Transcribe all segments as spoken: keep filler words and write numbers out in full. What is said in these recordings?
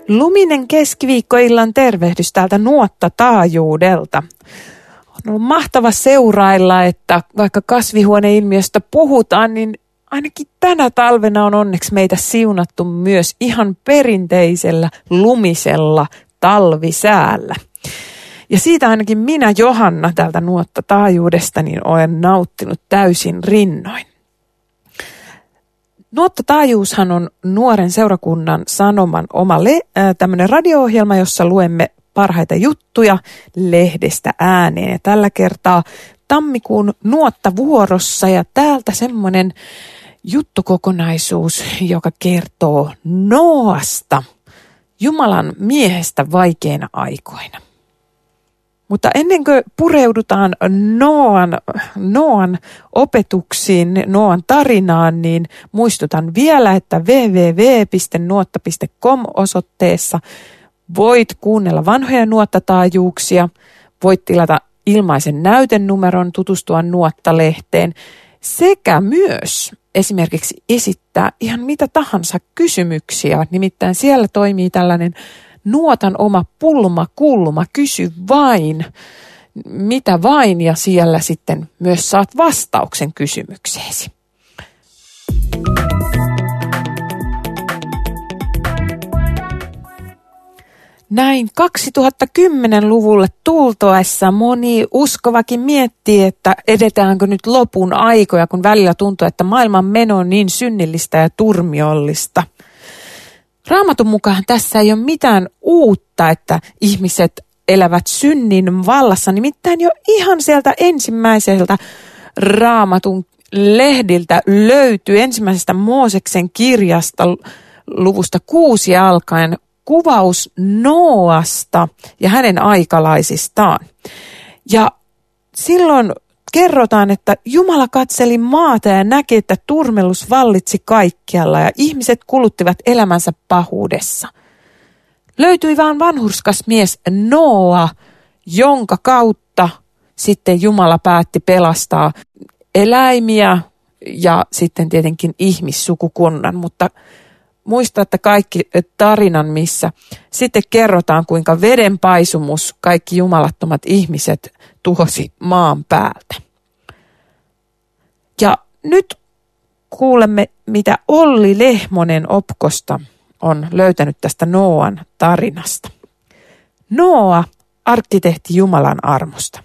Luminen keskiviikkoillan tervehdys täältä Nuotta-taajuudelta. On ollut mahtava seurailla, että vaikka kasvihuoneilmiöstä puhutaan, niin ainakin tänä talvena on onneksi meitä siunattu myös ihan perinteisellä lumisella talvisäällä. Ja siitä ainakin minä, Johanna, täältä Nuotta-taajuudesta, niin olen nauttinut täysin rinnoin. Nuotta-taajuushan on nuoren seurakunnan Sanoman oma le- äh, tämmöinen radio-ohjelma, jossa luemme parhaita juttuja lehdestä ääneen. Ja tällä kertaa tammikuun Nuotta-vuorossa ja täältä semmoinen juttukokonaisuus, joka kertoo Nooasta, Jumalan miehestä vaikeina aikoina. Mutta ennen kuin pureudutaan Nooan, Nooan opetuksiin, Nooan tarinaan, niin muistutan vielä, että double-u double-u double-u piste nuotta piste com osoitteessa voit kuunnella vanhoja nuottataajuuksia, voit tilata ilmaisen näytenumeron, tutustua Nuotta-lehteen sekä myös esimerkiksi esittää ihan mitä tahansa kysymyksiä. Nimittäin siellä toimii tällainen Nuotan oma pulma, kulma, kysy vain, mitä vain, ja siellä sitten myös saat vastauksen kysymykseesi. Näin kaksituhattakymmenen-luvulle tultoessa moni uskovakin miettii, että edetäänkö nyt lopun aikoja, kun välillä tuntuu, että maailman meno on niin synnillistä ja turmiollista. Raamatun mukaan tässä ei ole mitään uutta, että ihmiset elävät synnin vallassa. Nimittäin jo ihan sieltä ensimmäiseltä Raamatun lehdiltä löytyy ensimmäisestä Mooseksen kirjasta luvusta kuusi alkaen kuvaus Nooasta ja hänen aikalaisistaan. Ja silloin kerrotaan, että Jumala katseli maata ja näki, että turmelus vallitsi kaikkialla ja ihmiset kuluttivat elämänsä pahuudessa. Löytyi vain vanhurskas mies Nooa, jonka kautta sitten Jumala päätti pelastaa eläimiä ja sitten tietenkin ihmissukukunnan, mutta muista, että kaikki tarinan, missä sitten kerrotaan, kuinka vedenpaisumus kaikki jumalattomat ihmiset tuhosi maan päältä. Ja nyt kuulemme, mitä Olli Lehmonen Opkosta on löytänyt tästä Nooan tarinasta. Nooa, arkkitehti Jumalan armosta.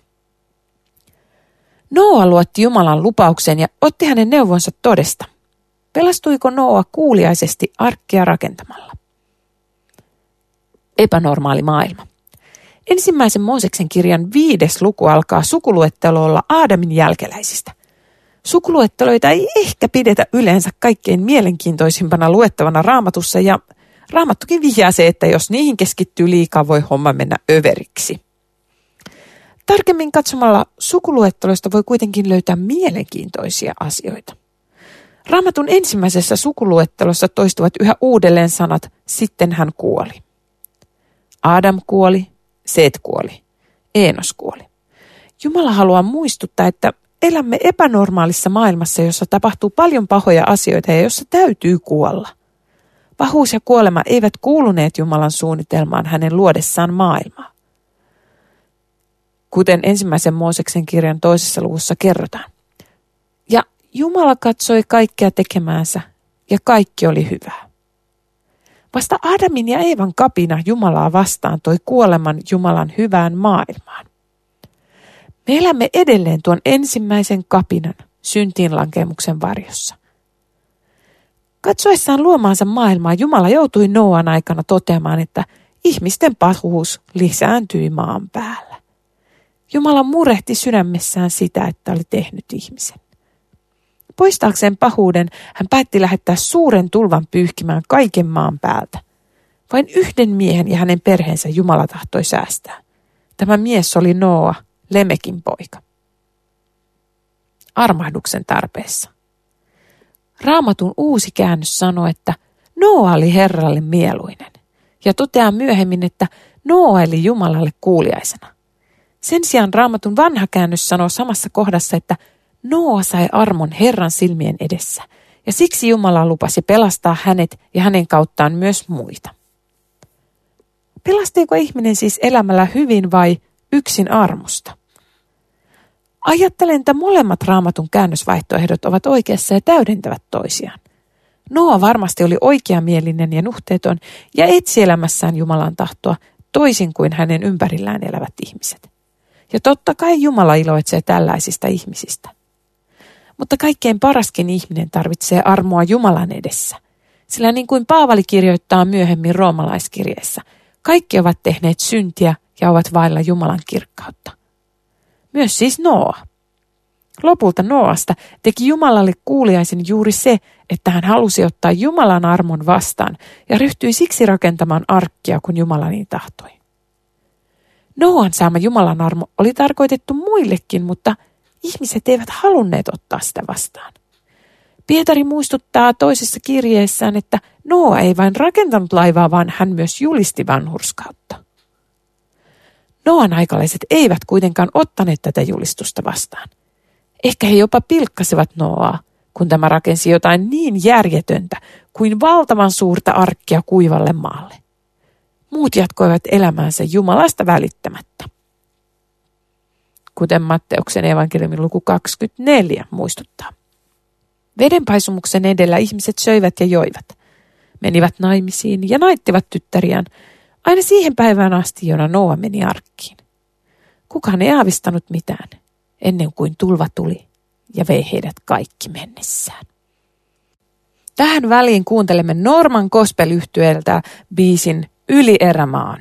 Nooa luotti Jumalan lupauksen ja otti hänen neuvonsa todesta. Pelastuiko Nooa kuuliaisesti arkkia rakentamalla? Epänormaali maailma. Ensimmäisen Mooseksen kirjan viides luku alkaa sukuluettelolla Aadamin jälkeläisistä. Sukuluetteloita ei ehkä pidetä yleensä kaikkein mielenkiintoisimpana luettavana Raamatussa, ja Raamattukin vihjaa se, että jos niihin keskittyy liikaa, voi homma mennä överiksi. Tarkemmin katsomalla sukuluetteloista voi kuitenkin löytää mielenkiintoisia asioita. Raamatun ensimmäisessä sukuluettelossa toistuvat yhä uudelleen sanat, sitten hän kuoli. Adam kuoli, Seet kuoli, Eenos kuoli. Jumala haluaa muistuttaa, että elämme epänormaalissa maailmassa, jossa tapahtuu paljon pahoja asioita ja jossa täytyy kuolla. Pahuus ja kuolema eivät kuuluneet Jumalan suunnitelmaan hänen luodessaan maailmaa. Kuten ensimmäisen Mooseksen kirjan toisessa luvussa kerrotaan. Ja Jumala katsoi kaikkea tekemäänsä ja kaikki oli hyvää. Vasta Adamin ja Eevan kapina Jumalaa vastaan toi kuoleman Jumalan hyvään maailmaan. Me elämme edelleen tuon ensimmäisen kapinan syntiinlankemuksen varjossa. Katsoessaan luomaansa maailmaa Jumala joutui Nooan aikana toteamaan, että ihmisten pahuus lisääntyi maan päällä. Jumala murehti sydämessään sitä, että oli tehnyt ihmisen. Poistaakseen pahuuden hän päätti lähettää suuren tulvan pyyhkimään kaiken maan päältä. Vain yhden miehen ja hänen perheensä Jumala tahtoi säästää. Tämä mies oli Nooa, Lemekin poika. Armahduksen tarpeessa. Raamatun uusi käännös sanoo, että Nooa oli Herralle mieluinen, ja toteaa myöhemmin, että Nooa eli Jumalalle kuuliaisena. Sen sijaan Raamatun vanha käännös sanoo samassa kohdassa, että Nooa sai armon Herran silmien edessä, ja siksi Jumala lupasi pelastaa hänet ja hänen kauttaan myös muita. Pelastiiko ihminen siis elämällä hyvin vai yksin armosta? Ajattelen, että molemmat Raamatun käännösvaihtoehdot ovat oikeassa ja täydentävät toisiaan. Noa varmasti oli oikeamielinen ja nuhteeton ja etsi elämässään Jumalan tahtoa toisin kuin hänen ympärillään elävät ihmiset. Ja totta kai Jumala iloitsee tällaisista ihmisistä. Mutta kaikkein paraskin ihminen tarvitsee armoa Jumalan edessä. Sillä niin kuin Paavali kirjoittaa myöhemmin roomalaiskirjeessä, kaikki ovat tehneet syntiä ja ovat vailla Jumalan kirkkautta. Myös siis Noa. Lopulta Noasta teki Jumalalle kuuliaisen juuri se, että hän halusi ottaa Jumalan armon vastaan ja ryhtyi siksi rakentamaan arkkia, kun Jumala niin tahtoi. Noan saama Jumalan armo oli tarkoitettu muillekin, mutta ihmiset eivät halunneet ottaa sitä vastaan. Pietari muistuttaa toisessa kirjeessään, että Noa ei vain rakentanut laivaa, vaan hän myös julisti vanhurskautta. Noan aikalaiset eivät kuitenkaan ottaneet tätä julistusta vastaan. Ehkä he jopa pilkkasivat Noaa, kun tämä rakensi jotain niin järjetöntä kuin valtavan suurta arkkia kuivalle maalle. Muut jatkoivat elämäänsä Jumalasta välittämättä. Kuten Matteuksen evankeliumin luku kaksikymmentäneljä muistuttaa. Vedenpaisumuksen edellä ihmiset söivät ja joivat, menivät naimisiin ja naittivat tyttäriään aina siihen päivään asti, jona Noa meni arkkiin. Kukaan ei aavistanut mitään, ennen kuin tulva tuli ja vei heidät kaikki mennessään. Tähän väliin kuuntelemme Norman Gospel-yhtyeeltä biisin Yli erämaan.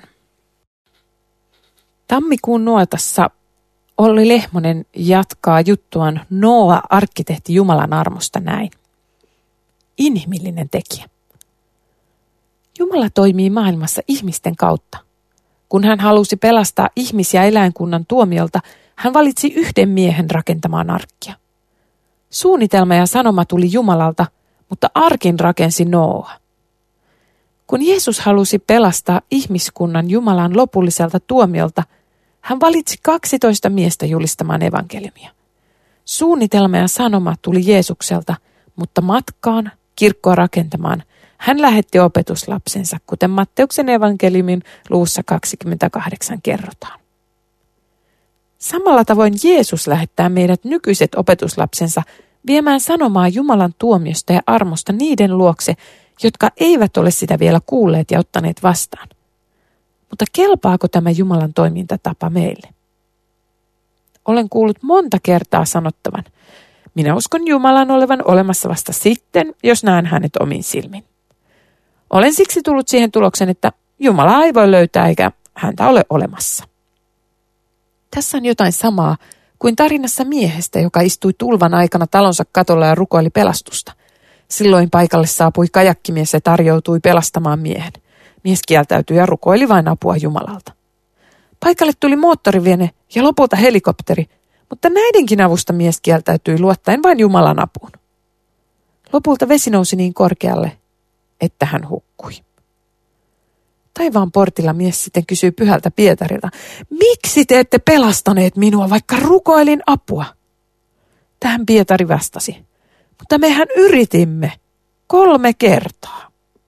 Tammikuun nuotassa Olli Lehmonen jatkaa juttuaan Noa, arkkitehti Jumalan armosta näin. Inhimillinen tekijä. Jumala toimii maailmassa ihmisten kautta. Kun hän halusi pelastaa ihmisiä eläinkunnan tuomiolta, hän valitsi yhden miehen rakentamaan arkkia. Suunnitelma ja sanoma tuli Jumalalta, mutta arkin rakensi Noa. Kun Jeesus halusi pelastaa ihmiskunnan Jumalan lopulliselta tuomiolta, hän valitsi kaksitoista miestä julistamaan evankeliumia. Suunnitelma ja sanoma tuli Jeesukselta, mutta matkaan, kirkkoa rakentamaan, hän lähetti opetuslapsensa, kuten Matteuksen evankeliumin luvussa kaksikymmentäkahdeksan kerrotaan. Samalla tavoin Jeesus lähettää meidät nykyiset opetuslapsensa viemään sanomaa Jumalan tuomiosta ja armosta niiden luokse, jotka eivät ole sitä vielä kuulleet ja ottaneet vastaan. Mutta kelpaako tämä Jumalan toimintatapa meille? Olen kuullut monta kertaa sanottavan, minä uskon Jumalan olevan olemassa vasta sitten, jos näen hänet omin silmin. Olen siksi tullut siihen tuloksen, että Jumalaa ei voi löytää eikä häntä ole olemassa. Tässä on jotain samaa kuin tarinassa miehestä, joka istui tulvan aikana talonsa katolla ja rukoili pelastusta. Silloin paikalle saapui kajakkimies ja tarjoutui pelastamaan miehen. Mies kieltäytyi ja rukoili vain apua Jumalalta. Paikalle tuli moottoriviene ja lopulta helikopteri, mutta näidenkin avusta mies kieltäytyi luottaen vain Jumalan apuun. Lopulta vesi nousi niin korkealle, että hän hukkui. Taivaan portilla mies sitten kysyi Pyhältä Pietarilta, miksi te ette pelastaneet minua, vaikka rukoilin apua? Tähän Pietari vastasi, mutta mehän yritimme kolme kertaa.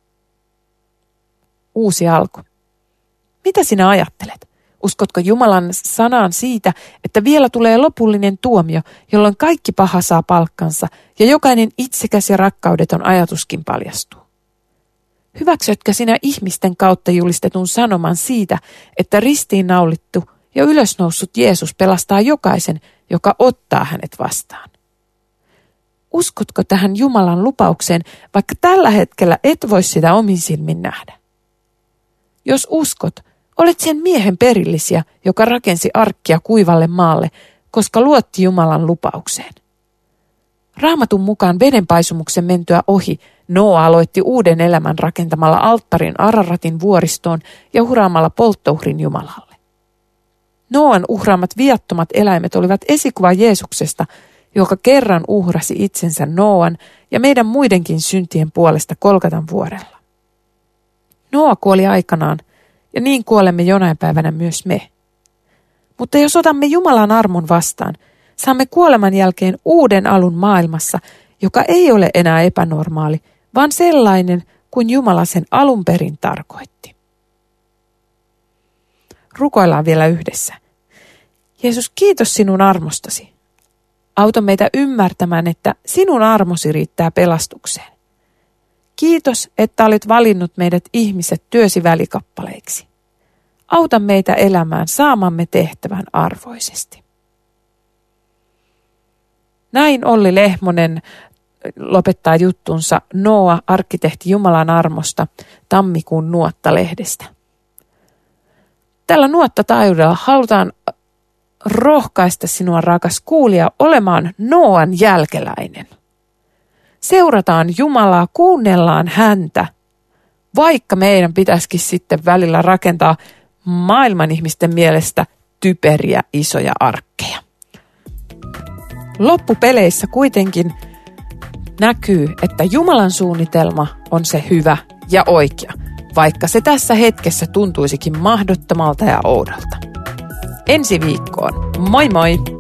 Uusi alku. Mitä sinä ajattelet? Uskotko Jumalan sanaan siitä, että vielä tulee lopullinen tuomio, jolloin kaikki paha saa palkkansa ja jokainen itsekäs ja rakkaudeton ajatuskin paljastuu? Hyväksytkö sinä ihmisten kautta julistetun sanoman siitä, että ristiin naulittu ja ylösnoussut Jeesus pelastaa jokaisen, joka ottaa hänet vastaan? Uskotko tähän Jumalan lupaukseen, vaikka tällä hetkellä et voi sitä omin silmin nähdä? Jos uskot, olet sen miehen perillisiä, joka rakensi arkkia kuivalle maalle, koska luotti Jumalan lupaukseen. Raamatun mukaan vedenpaisumuksen mentyä ohi Noa aloitti uuden elämän rakentamalla alttarin Araratin vuoristoon ja uhraamalla polttouhrin Jumalalle. Noan uhraamat viattomat eläimet olivat esikuva Jeesuksesta, joka kerran uhrasi itsensä Noan ja meidän muidenkin syntien puolesta Golgatan vuorella. Noa kuoli aikanaan, ja niin kuolemme jonain päivänä myös me. Mutta jos otamme Jumalan armon vastaan, saamme kuoleman jälkeen uuden alun maailmassa, joka ei ole enää epänormaali, vaan sellainen kuin Jumala sen alun perin tarkoitti. Rukoillaan vielä yhdessä. Jeesus, kiitos sinun armostasi. Auta meitä ymmärtämään, että sinun armosi riittää pelastukseen. Kiitos, että olet valinnut meidät ihmiset työsi välikappaleiksi. Auta meitä elämään saamamme tehtävän arvoisesti. Näin Olli Lehmonen lopettaa juttunsa Noa, arkkitehti Jumalan armosta, tammikuun Nuotta-lehdestä. Tällä nuottataajuudella halutaan rohkaista sinua, rakas kuulija, olemaan Noan jälkeläinen. Seurataan Jumalaa, kuunnellaan häntä, vaikka meidän pitäisikin sitten välillä rakentaa maailman ihmisten mielestä typeriä isoja arkkeja. Loppupeleissä kuitenkin näkyy, että Jumalan suunnitelma on se hyvä ja oikea, vaikka se tässä hetkessä tuntuisikin mahdottomalta ja oudolta. Ensi viikkoon. Moi moi!